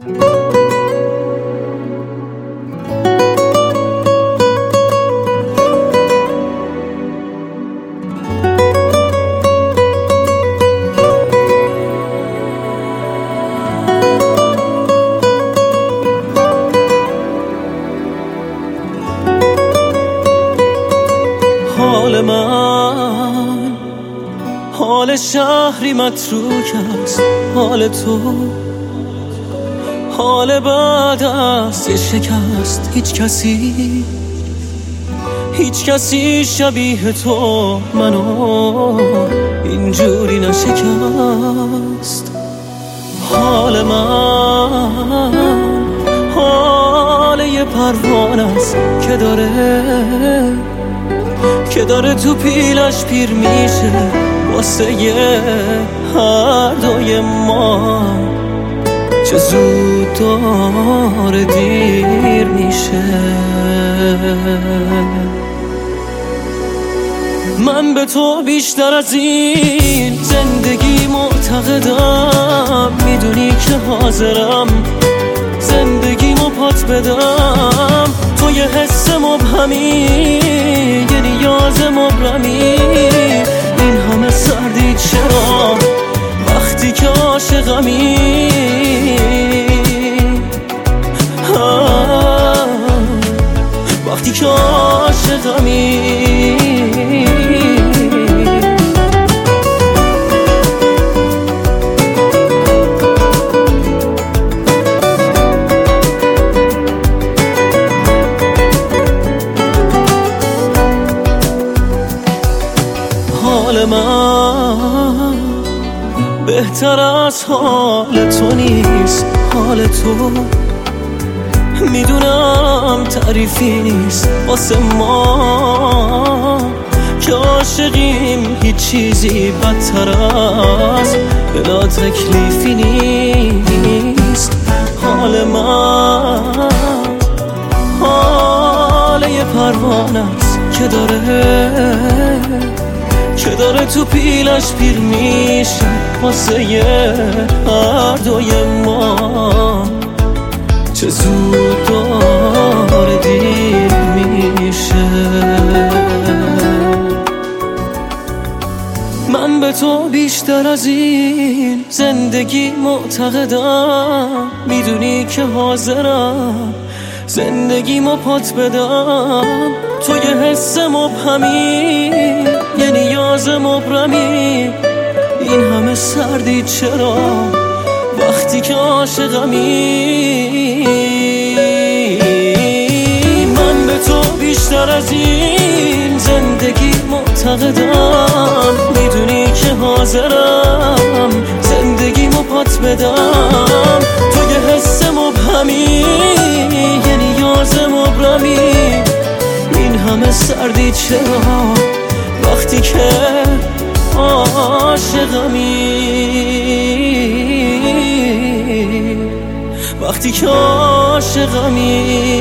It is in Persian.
حال من حال شهری متروک است، حال تو حال بعد است یه شکست. هیچ کسی شبیه تو منو اینجوری نشکست. حال من حال یه پروانه است که داره تو پیلش پیر میشه واسه هر دوی ما. چه زود داره دیر میشه. من به تو بیشتر از این زندگی معتقدم، میدونی که حاضرم زندگیمو پات بدم. تو یه حس مبهمی، یه نیاز مبرمی، این همه سردی چرا وقتی که عاشقمی؟ وقتی که عاشقمی. حال من بهتر از حال تو نیست. حال تو میدونم تعریفی نیست واسه ما که عاشقیم. هیچ چیزی بدتر از بلا تکلیفی نیست. حال من حال یه پروانه است که داره تو پیلش پیر میشه واسه هر دوی ما. چه زود داره دیر میشه. من به تو بیشتر از این زندگی معتقدم، میدونی که حاضرم زندگیمو پات بدم. تو یه حس مبهمی، یه نیاز مبرمی، این همه سردی چرا وقتی که عاشقمی؟ من به تو بیشتر از این زندگی معتقدم، میدونی که حاضرم زندگیمو پات بدم. تو یه حس مبهمی، یه نیاز مبرمی، این همه سردی چرا وقتی که عاشقمی؟ وقتی که عاشقمی.